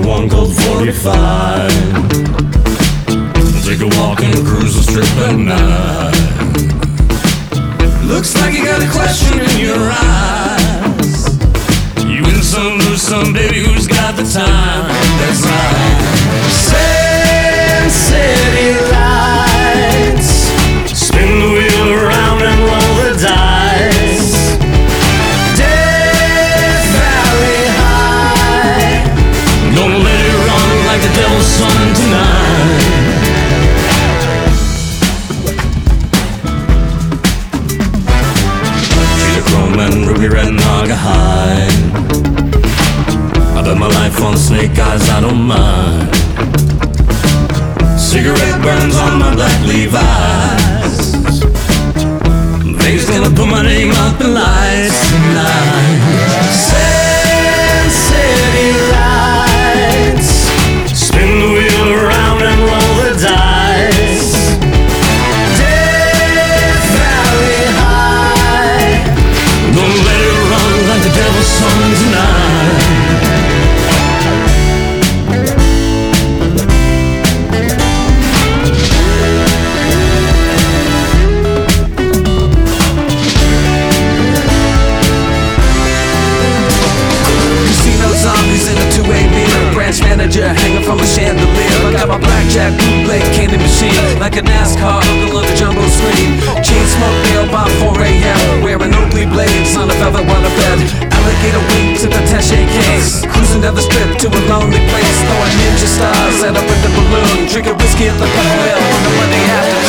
one called 45. Take a walk and cruise the strip at night. Looks like you got a question in your eyes. You win some, lose some, baby, who's got the time? That's right. Sand City lights, spin the wheel around and roll the dice. Death Valley High, gonna let it run like the devil's son tonight. Chrome and ruby red Naugahyde. I bet my life on snake eyes, I don't mind. Cigarette burns on my black Levi's. They's gonna put my name up in lights tonight. Sand City lights, spin the wheel around and roll the dice. Death Valley High, gonna let it run like the devil's son tonight. Casino zombies in a two-way mirror, branch manager hanging from a chandelier. I got my blackjack bootleg candy machine, like a NASCAR uncle on the jumbo screen. Chain smoke nail by 4 a.m. Wearing Oakley blades on a velvet waterbed. Alligator wing to the attaché case. Cruising down the strip to a lonely place, throwing ninja stars at a winter balloon. Drinking whiskey at the Pepper Mill on the Monday afternoon.